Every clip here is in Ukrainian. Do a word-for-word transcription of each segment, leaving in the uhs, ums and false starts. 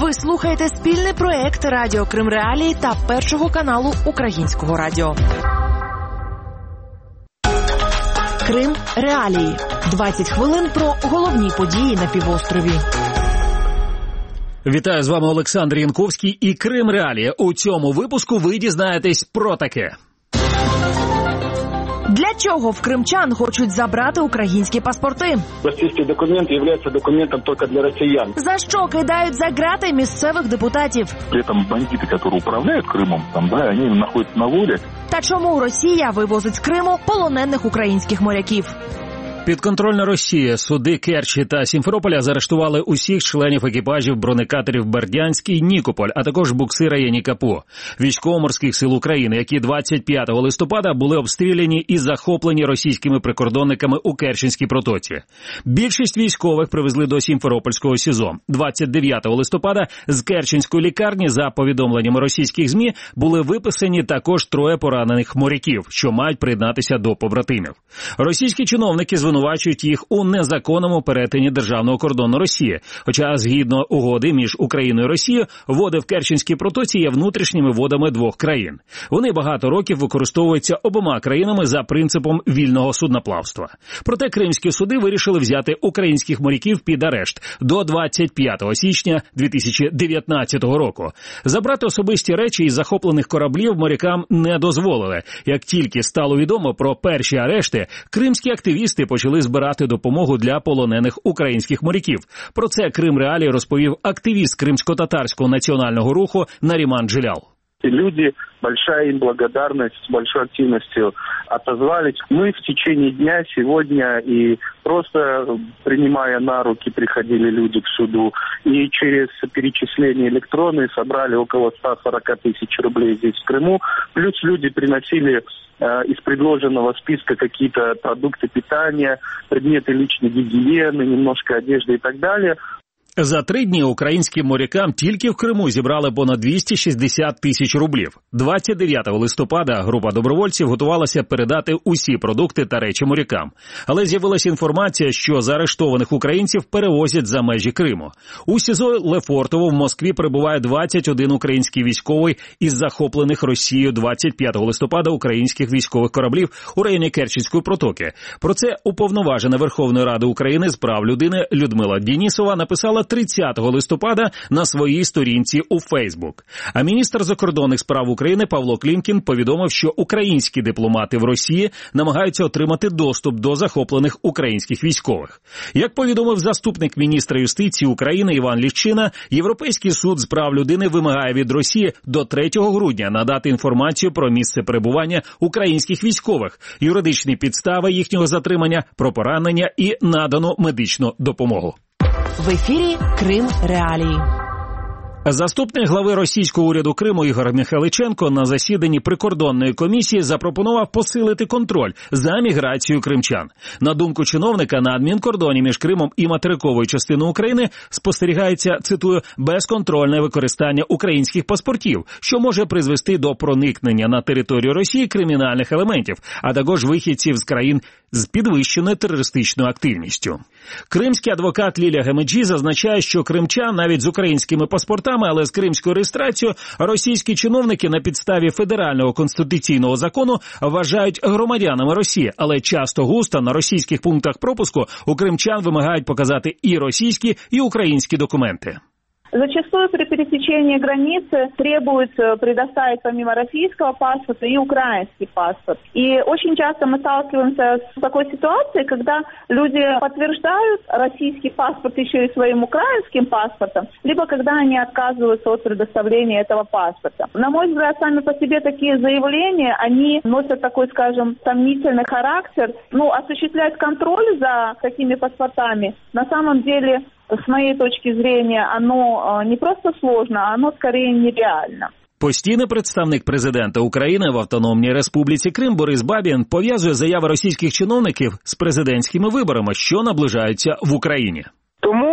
Ви слухаєте спільний проект Радіо Крим Реалії та Першого каналу Українського радіо. Крим Реалії. двадцять хвилин про головні події на півострові. Вітаю, з вами Олександр Янковський і Крим Реалії. У цьому випуску ви дізнаєтесь про таке. Для чого в кримчан хочуть забрати українські паспорти? Російський документ є документом тільки для росіян. За що кидають за грати місцевих депутатів? При этом бандиты, которые управляют Крымом, там, да, они находятся на воле. Та чому Росія вивозить з Криму полонених українських моряків? Підконтрольна Росія, суди Керчі та Сімферополя заарештували усіх членів екіпажів бронекатерів Бердянський, Нікополь, а також буксира Янікапо, військово-морських сил України, які двадцять п'ятого листопада були обстріляні і захоплені російськими прикордонниками у Керченській протоці. Більшість військових привезли до Сімферопольського СІЗО. двадцять дев'ятого листопада з Керченської лікарні, за повідомленнями російських ЗМІ, були виписані також троє поранених моряків, що мають приєднатися до побратимів. Російські чиновники звинувачують звинувачують їх у незаконному перетині державного кордону Росії. Хоча, згідно угоди між Україною і Росією, води в Керченській протоці є внутрішніми водами двох країн. Вони багато років використовуються обома країнами за принципом вільного судноплавства. Проте кримські суди вирішили взяти українських моряків під арешт до двадцять п'ятого січня дві тисячі дев'ятнадцятого року. Забрати особисті речі із захоплених кораблів морякам не дозволили. Як тільки стало відомо про перші арешти, кримські активісти почали почали збирати допомогу для полонених українських моряків. Про це Крим Реалії розповів активіст кримсько-татарського національного руху Наріман Джилял. Люди, большая им благодарность, с большой активностью отозвались. Мы в течение дня сегодня и просто принимая на руки приходили люди к суду. И через перечисление электронные собрали около ста сорока тысяч рублей здесь в Крыму. Плюс люди приносили э, из предложенного списка какие-то продукты питания, предметы личной гигиены, немножко одежды и так далее. За три дні українським морякам тільки в Криму зібрали понад двісті шістдесят тисяч рублів. двадцять дев'ятого листопада група добровольців готувалася передати усі продукти та речі морякам. Але з'явилася інформація, що заарештованих українців перевозять за межі Криму. У СІЗО Лефортово в Москві перебуває двадцять один український військовий із захоплених Росією двадцять п'ятого листопада українських військових кораблів у районі Керченської протоки. Про це уповноважена Верховної Ради України з прав людини Людмила Денісова написала тридцятого листопада на своїй сторінці у Фейсбук. А міністр закордонних справ України Павло Клімкін повідомив, що українські дипломати в Росії намагаються отримати доступ до захоплених українських військових. Як повідомив заступник міністра юстиції України Іван Ліщина, Європейський суд з прав людини вимагає від Росії до третього грудня надати інформацію про місце перебування українських військових, юридичні підстави їхнього затримання, про поранення і надану медичну допомогу. В ефірі Крим Реалії. Заступник глави російського уряду Криму Ігор Михайличенко на засіданні прикордонної комісії запропонував посилити контроль за міграцією кримчан. На думку чиновника, на адмінкордоні між Кримом і материковою частиною України спостерігається, цитую, безконтрольне використання українських паспортів, що може призвести до проникнення на територію Росії кримінальних елементів, а також вихідців з країн з підвищеною терористичною активністю. Кримський адвокат Лілія Гемеджі зазначає, що кримчан навіть з українськими паспортами, але з кримською реєстрацією, російські чиновники на підставі федерального конституційного закону вважають громадянами Росії, але часто густо на російських пунктах пропуску у кримчан вимагають показати і російські, і українські документи. Зачастую при пересечении границы требуется предоставить помимо российского паспорта и украинский паспорт. И очень часто мы сталкиваемся с такой ситуацией, когда люди подтверждают российский паспорт еще и своим украинским паспортом, либо когда они отказываются от предоставления этого паспорта. На мой взгляд, сами по себе такие заявления, они носят такой, скажем, сомнительный характер. Ну, осуществлять контроль за такими паспортами на самом деле, с моей точки зрения, оно не просто сложно, а оно скорее нереально. Постійний представник президента України в Автономній Республіці Крим Борис Бабін пов'язує заяви російських чиновників з президентськими виборами, що наближаються в Україні. Тому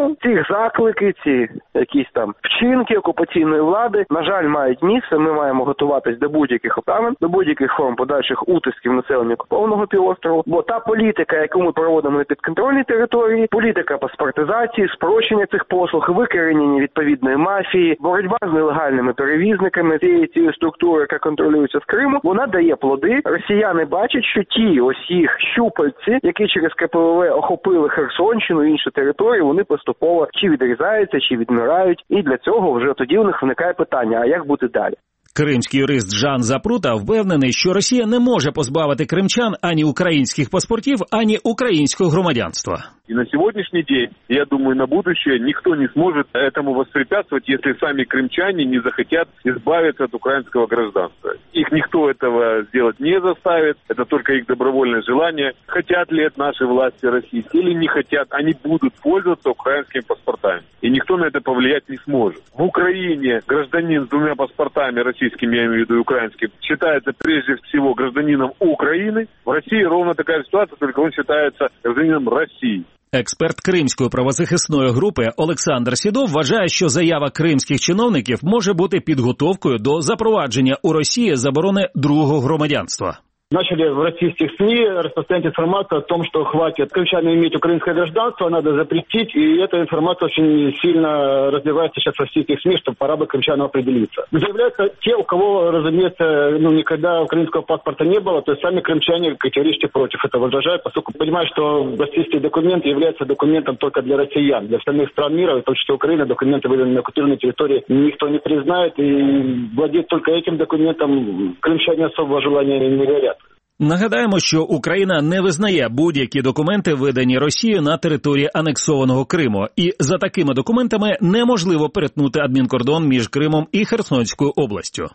Тому ці заклики, ці якісь там вчинки окупаційної влади, на жаль, мають місце. Ми маємо готуватись до будь-яких обставин, до будь-яких форм подальших утисків населення окупованого півострову. Бо та політика, яку ми проводимо на підконтрольній території, політика паспортизації, спрощення цих послуг, викорінення відповідної мафії, боротьба з нелегальними перевізниками цієї цієї структури, яка контролюється з Криму, вона дає плоди. Росіяни бачать, що ті ось їх щупальці, які через ка пе ве охопили Херсонщину і інші території, вони поступово чи відрізаються, чи відмирають. І для цього вже тоді у них виникає питання, а як бути далі? Кримський юрист Жан Запрута впевнений, що Росія не може позбавити кримчан ані українських паспортів, ані українського громадянства. И на сегодняшний день, я думаю, на будущее никто не сможет этому воспрепятствовать, если сами крымчане не захотят избавиться от украинского гражданства. Их никто этого сделать не заставит, это только их добровольное желание. Хотят ли это наши власти российские или не хотят, они будут пользоваться украинскими паспортами. И никто на это повлиять не сможет. В Украине гражданин с двумя паспортами, российскими, я имею в виду украинским, считается прежде всего гражданином Украины. В России ровно такая ситуация, только он считается гражданином России. Експерт Кримської правозахисної групи Олександр Сідов вважає, що заява кримських чиновників може бути підготовкою до запровадження у Росії заборони другого громадянства. Начали в российских СМИ распространять информацию о том, что хватит крымчанам иметь украинское гражданство, надо запретить, и эта информация очень сильно развивается сейчас в российских СМИ, что пора бы крымчанам определиться. Заявляются те, у кого, разумеется, ну, никогда украинского паспорта не было, то есть сами крымчане категорически против этого возражают, поскольку понимают, что российский документ является документом только для россиян, для остальных стран мира, в том числе Украины, документы, выданные на оккупированной территории, никто не признает, и владеть только этим документом крымчане особого желания не горят. Нагадаємо, що Україна не визнає будь-які документи, видані Росією на території анексованого Криму, і за такими документами неможливо перетнути адмінкордон між Кримом і Херсонською областю.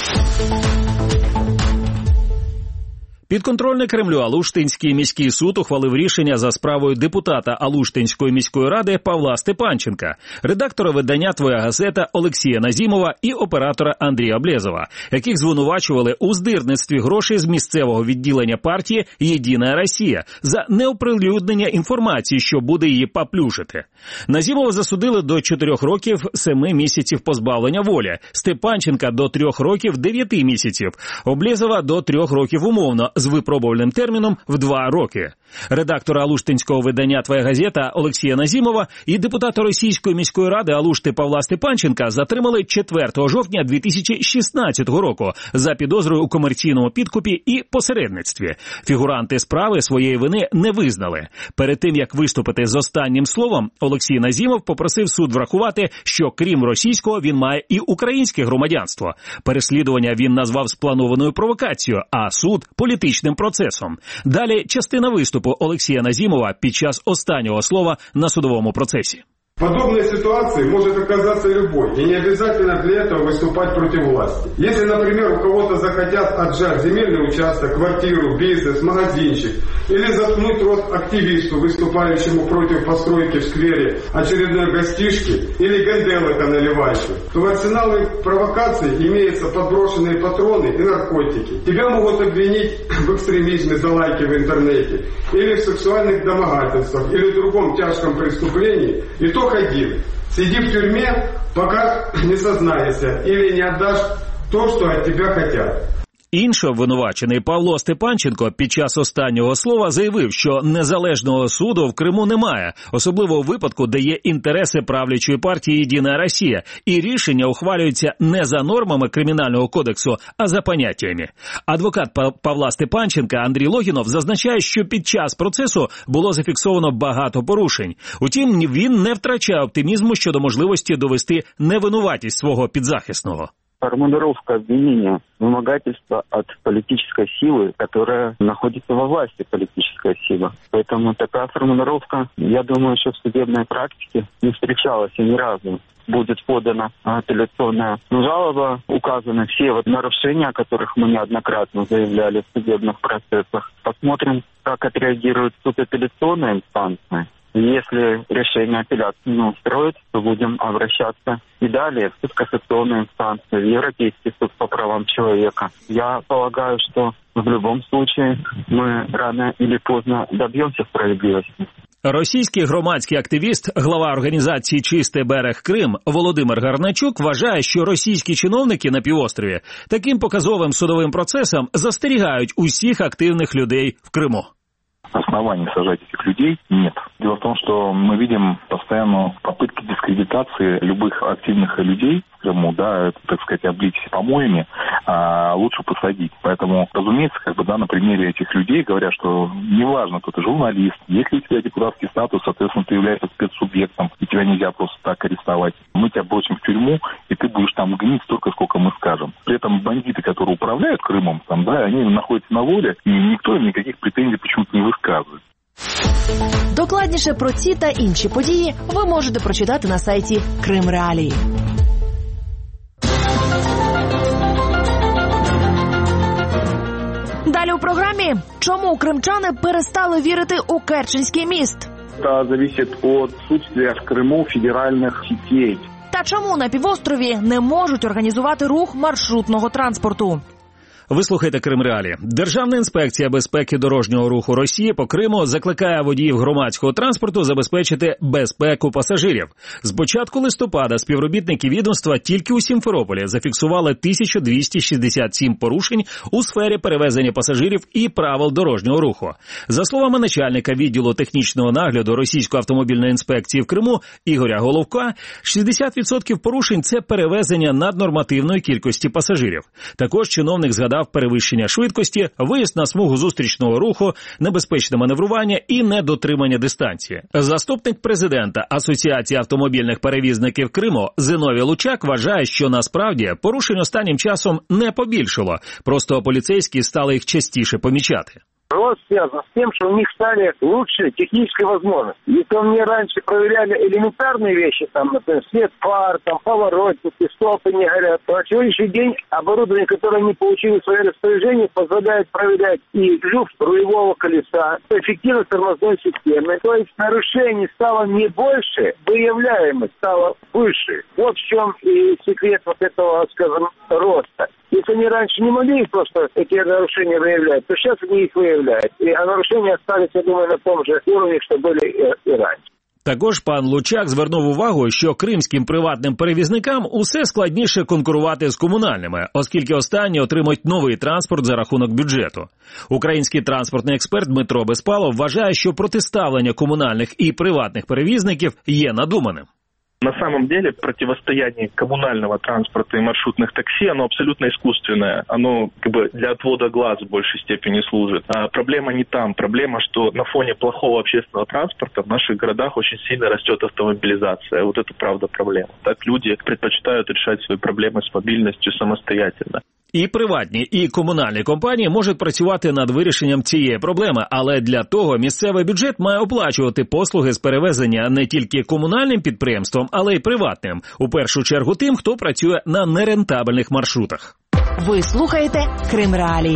Підконтрольний Кремлю Алуштинський міський суд ухвалив рішення за справою депутата Алуштинської міської ради Павла Степанченка, редактора видання «Твоя газета» Олексія Назімова і оператора Андрія Блєзова, яких звинувачували у здирництві грошей з місцевого відділення партії «Єдина Росія» за неоприлюднення інформації, що буде її поплюжити. Назімова засудили до чотирьох років семи місяців позбавлення волі, Степанченка до трьох років дев'яти місяців, Облєзова до трьох років умовно, з випробувальним терміном в два роки. Редактора алуштинського видання «Твоя газета» Олексія Назімова і депутата Російської міської ради Алушти Павла Степанченка затримали четвертого жовтня дві тисячі шістнадцятого року за підозрою у комерційному підкупі і посередництві. Фігуранти справи своєї вини не визнали. Перед тим, як виступити з останнім словом, Олексій Назімов попросив суд врахувати, що крім російського він має і українське громадянство. Переслідування він назвав спланованою провокацією, а суд – політичним процесом. Далі частина виступу Олексія Назімова під час останнього слова на судовому процесі. В подобной ситуации может оказаться любой, и не обязательно для этого выступать против власти. Если, например, у кого-то захотят отжать земельный участок, квартиру, бизнес, магазинчик, или заткнуть рот активисту, выступающему против постройки в сквере очередной гостишки, или ганделыка наливайки, то в арсенале провокаций имеются подброшенные патроны и наркотики. Тебя могут обвинить в экстремизме за лайки в интернете, или в сексуальных домогательствах, или в другом тяжком преступлении, и то один. Сиди в тюрьме, пока не сознаешься или не отдашь то, что от тебя хотят. Інший обвинувачений Павло Степанченко під час останнього слова заявив, що незалежного суду в Криму немає, особливо у випадку, де є інтереси правлячої партії «Єдина Росія», і рішення ухвалюються не за нормами Кримінального кодексу, а за поняттями. Адвокат Павла Степанченка Андрій Логінов зазначає, що під час процесу було зафіксовано багато порушень. Утім, він не втрачає оптимізму щодо можливості довести невинуватість свого підзахисного. Формулировка обвинения – вымогательство от политической силы, которая находится во власти, политическая сила. Поэтому такая формулировка, я думаю, что в судебной практике не встречалась и ни разу. Будет подана апелляционная жалоба, указаны все вот нарушения, о которых мы неоднократно заявляли в судебных процессах. Посмотрим, как отреагирует суд апелляционной инстанции. Если решение апелляции не устроит, то будем обращаться и далее в суд кассационной инстанции, в Европейский суд по правам человека. Я полагаю, что в любом случае мы рано или поздно добьемся справедливости. Російський громадський активіст, глава організації «Чистий берег Крим» Володимир Гарначук вважає, що російські чиновники на півострові таким показовим судовим процесом застерігають усіх активних людей в Криму. Оснований сажать этих людей нет. Дело в том, что мы видим постоянно попытки дискредитации любых активных людей в Крыму, да, так сказать, облить помоями, а лучше посадить. Поэтому, разумеется, как бы, да, на примере этих людей говорят, что неважно, кто ты журналист, если у тебя депутатский статус, соответственно, ты являешься спецсубъектом, и тебя нельзя просто так арестовать. Мы тебя бросим в тюрьму, и ты будешь там гнить столько, сколько мы скажем. При этом бандиты, которые управляют Крымом, там, да, они находятся на воле, и никто им никаких претензий почему-то не высказывает. Докладніше про ці та інші події ви можете прочитати на сайті Крим Реалії. Далі у програмі. Чому кримчани перестали вірити у Керченський міст? Это зависит от отсутствия в Крыму федеральных сетей. Та чому на півострові не можуть організувати рух маршрутного транспорту? Ви слухаєте Крим Реалії. Державна інспекція безпеки дорожнього руху Росії по Криму закликає водіїв громадського транспорту забезпечити безпеку пасажирів. З початку листопада співробітники відомства тільки у Сімферополі зафіксували тисячу двісті шістдесят сім порушень у сфері перевезення пасажирів і правил дорожнього руху. За словами начальника відділу технічного нагляду Російської автомобільної інспекції в Криму Ігоря Головка, шістдесят відсотків порушень – це перевезення наднормативної кількості пасажирів. Також чиновник згадав перевищення швидкості, виїзд на смугу зустрічного руху, небезпечне маневрування і недотримання дистанції. Заступник президента Асоціації автомобільних перевізників Криму Зиновій Лучак вважає, що насправді порушень останнім часом не побільшало, просто поліцейські стали їх частіше помічати. Рост связан с тем, что у них стали лучшие технические возможности. Если у меня раньше проверяли элементарные вещи, там, например, свет фар, там, поворотники, столпы не горят, то на сегодняшний день оборудование, которое они получили в свое распоряжение, позволяет проверять и люфт рулевого колеса, эффективность тормозной системы. То есть нарушений стало не больше, выявляемость стала выше. Вот в чем и секрет вот этого, скажем, роста. Если они раньше не могли просто эти нарушения выявлять, то сейчас они их выявляют. И, а нарушения остались, я думаю, на том же уровне, что были и, и раньше. Також пан Лучак звернув увагу, що кримським приватним перевізникам усе складніше конкурувати з комунальними, оскільки останні отримують новий транспорт за рахунок бюджету. Український транспортний експерт Дмитро Безпалов вважає, що протиставлення комунальних і приватних перевізників є надуманим. На самом деле противостояние коммунального транспорта и маршрутных такси, оно абсолютно искусственное. Оно как бы для отвода глаз в большей степени служит. А проблема не там. Проблема, что на фоне плохого общественного транспорта в наших городах очень сильно растет автомобилизация. Вот это правда проблема. Так люди предпочитают решать свои проблемы с мобильностью самостоятельно. І приватні, і комунальні компанії можуть працювати над вирішенням цієї проблеми, але для того місцевий бюджет має оплачувати послуги з перевезення не тільки комунальним підприємствам, але й приватним. У першу чергу тим, хто працює на нерентабельних маршрутах. Ви слухаєте Крим Реалії.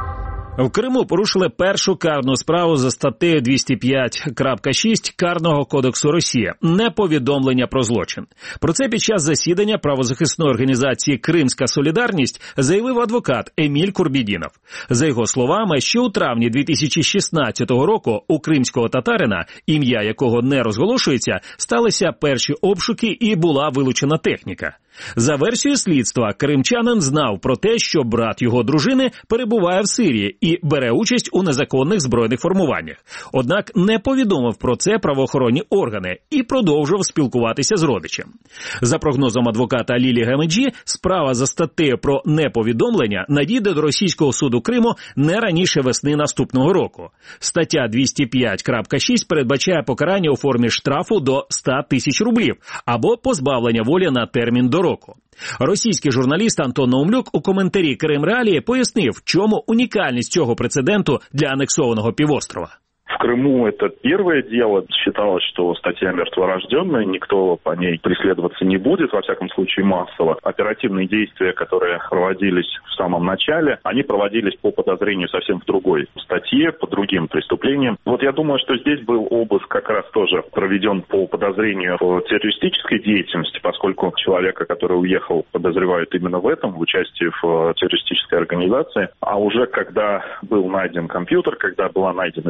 В Криму порушили першу карну справу за статтею двісті п'ять крапка шість Карного кодексу Росії – неповідомлення про злочин. Про це під час засідання правозахисної організації «Кримська солідарність» заявив адвокат Еміль Курбідінов. За його словами, ще у травні дві тисячі шістнадцятого року у кримського татарина, ім'я якого не розголошується, сталися перші обшуки і була вилучена техніка. За версією слідства, кримчанин знав про те, що брат його дружини перебуває в Сирії і бере участь у незаконних збройних формуваннях. Однак не повідомив про це правоохоронні органи і продовжував спілкуватися з родичем. За прогнозом адвоката Лілі Гамеджі, справа за статтею про неповідомлення надійде до російського суду Криму не раніше весни наступного року. Стаття двісті п'ять крапка шість передбачає покарання у формі штрафу до ста тисяч рублів або позбавлення волі на термін до року. Російський журналіст Антон Наумлюк у коментарі Крим Реалії пояснив, в чому унікальність цього прецеденту для анексованого півострова. В Крыму это первое дело. Считалось, что статья мертворожденная, никто по ней преследоваться не будет, во всяком случае массово. Оперативные действия, которые проводились в самом начале, они проводились по подозрению совсем в другой статье, по другим преступлениям. Вот я думаю, что здесь был обыск как раз тоже проведен по подозрению в террористической деятельности, поскольку человека, который уехал, подозревают именно в этом, в участии в террористической организации. А уже когда был найден компьютер, когда была найдена переписка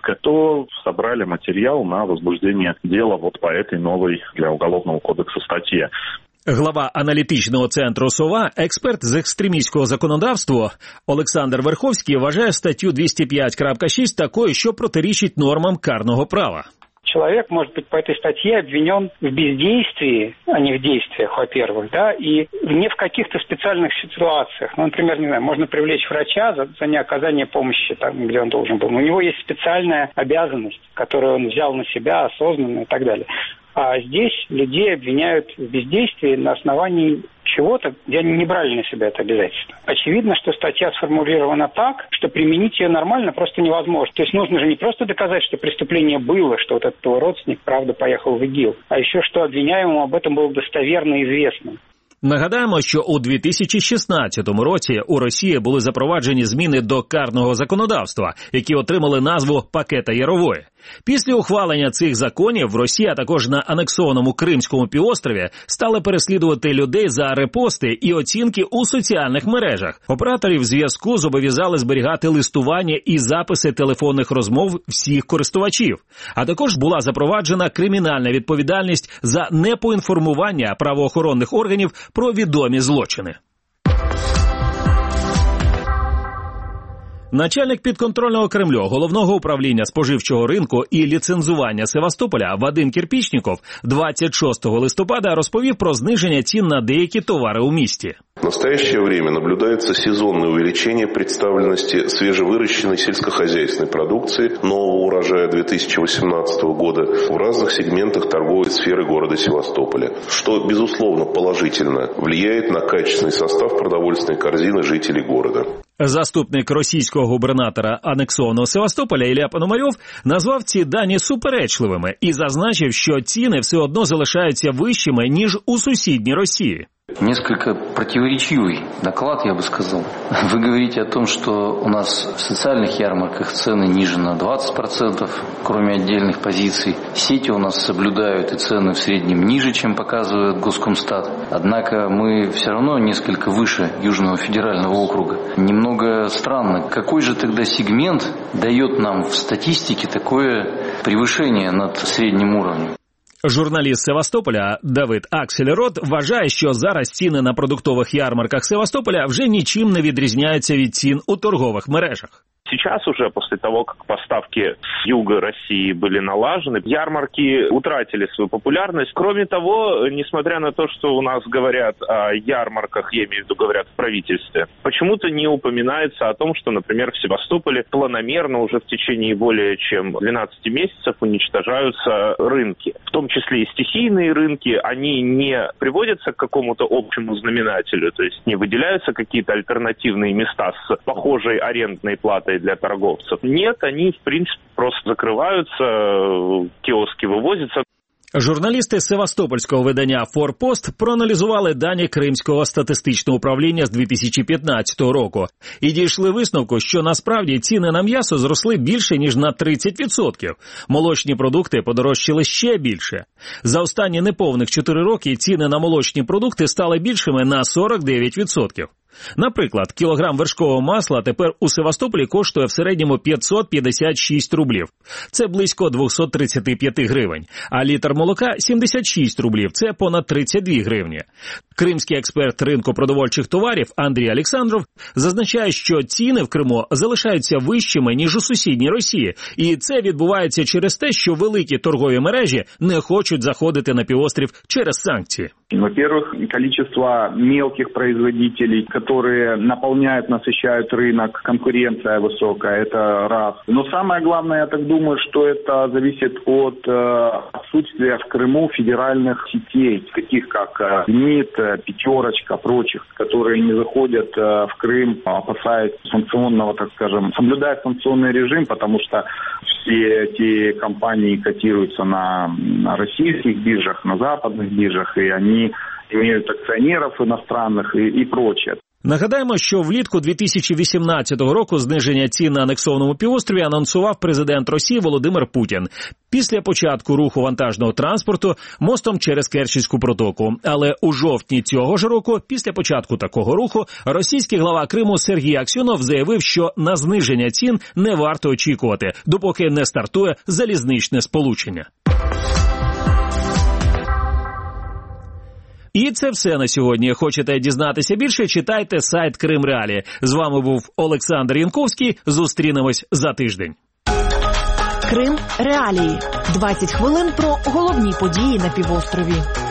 Новороссийска, то собрали материал на возбуждение дела вот по этой новой для Уголовного кодекса статье. Глава аналітичного центру «Сова», експерт з екстремістського законодавства Олександр Верховський вважає статтю двісті п'ять крапка шість такою, що протирічить нормам карного права. Человек может быть по этой статье обвинен в бездействии, а не в действиях, во-первых, да, и не в каких-то специальных ситуациях. Ну, например, не знаю, можно привлечь врача за, за неоказание помощи там, где он должен был. Но у него есть специальная обязанность, которую он взял на себя осознанно и так далее. А здесь людей обвиняют в бездействии на основании чего-то, где они не брали на себя это обязательство. Очевидно, что статья сформулирована так, что применить ее нормально просто невозможно. То есть нужно же не просто доказать, что преступление было, что вот этот родственник, правда, поехал в ИГИЛ, а еще что обвиняемому об этом было достоверно известно. Нагадаємо, що у дві тисячі шістнадцятому році у Росії були запроваджені зміни до карного законодавства, які отримали назву «Пакета Ярової». Після ухвалення цих законів Росія, а також на анексованому Кримському півострові, стали переслідувати людей за репости і оцінки у соціальних мережах. Операторів зв'язку зобов'язали зберігати листування і записи телефонних розмов всіх користувачів. А також була запроваджена кримінальна відповідальність за непоінформування правоохоронних органів про відомі злочини. Начальник підконтрольного Кремлю Головного управління споживчого ринку і ліцензування Севастополя Вадим Кирпічніков двадцять шостого листопада розповів про зниження цін на деякі товари у місті. В настоящее время наблюдается сезонное увеличение представленности свежевыращенной сельскохозяйственной продукции нового урожая две тысячи восемнадцатого года в разных сегментах торговой сферы города Севастополя, что, безусловно, положительно влияет на качественный состав продовольственной корзины жителей города. Заступник російського губернатора анексованого Севастополя Ілля Пономарьов назвав ці дані суперечливими і зазначив, що ціни все одно залишаються вищими, ніж у сусідній Росії. Несколько противоречивый доклад, я бы сказал. Вы говорите о том, что у нас в социальных ярмарках цены ниже на двадцать процентов, кроме отдельных позиций. Сети у нас соблюдают и цены в среднем ниже, чем показывает Госкомстат. Однако мы все равно несколько выше Южного федерального округа. Немного странно, какой же тогда сегмент дает нам в статистике такое превышение над средним уровнем? Журналіст Севастополя Давид Аксельрод вважає, що зараз ціни на продуктових ярмарках Севастополя вже нічим не відрізняються від цін у торгових мережах. Сейчас уже, после того, как поставки с юга России были налажены, ярмарки утратили свою популярность. Кроме того, несмотря на то, что у нас говорят о ярмарках, я имею в виду, говорят в правительстве, почему-то не упоминается о том, что, например, в Севастополе планомерно уже в течение более чем двенадцати месяцев уничтожаются рынки. В том числе и стихийные рынки, они не приводятся к какому-то общему знаменателю, то есть не выделяются какие-то альтернативные места с похожей арендной платой для торговцев. Нет, они, в принципе, просто закрываются, киоски вывозятся. Журналісти севастопольського видання «Форпост» проаналізували дані Кримського статистичного управління з дві тисячі п'ятнадцятого року і дійшли висновку, що насправді ціни на м'ясо зросли більше, ніж на тридцять відсотків. Молочні продукти подорожчали ще більше. За останні неповних чотири роки ціни на молочні продукти стали більшими на сорок дев'ять відсотків. Наприклад, кілограм вершкового масла тепер у Севастополі коштує в середньому п'ятсот п'ятдесят шість рублів. Це близько двісті тридцять п'ять гривень. А літр молока – сімдесят шість рублів. Це понад тридцять дві гривні. Кримський експерт ринку продовольчих товарів Андрій Олександров зазначає, що ціни в Криму залишаються вищими, ніж у сусідній Росії. І це відбувається через те, що великі торгові мережі не хочуть заходити на півострів через санкції. Во-первых, количество мелких производителей, которые наполняют, насыщают рынок, конкуренция высокая, это раз. Но самое главное, я так думаю, что это зависит от э, отсутствия в Крыму федеральных сетей, таких как э, МИД, Пятерочка, прочих, которые не заходят э, в Крым, опасаясь санкционного, так скажем, соблюдая санкционный режим, потому что все эти компании котируются на, на российских биржах, на западных биржах, и они имеют акционеров иностранных и, и прочее. Нагадаємо, що влітку дві тисячі вісімнадцятого року зниження цін на анексованому півострові анонсував президент Росії Володимир Путін. Після початку руху вантажного транспорту мостом через Керченську протоку. Але у жовтні цього ж року, після початку такого руху, російський глава Криму Сергій Аксьонов заявив, що на зниження цін не варто очікувати, допоки не стартує залізничне сполучення. І це все на сьогодні. Хочете дізнатися більше? Читайте сайт Крим Реалії. З вами був Олександр Янковський. Зустрінемось за тиждень. Крим Реалії. двадцять хвилин про головні події на півострові.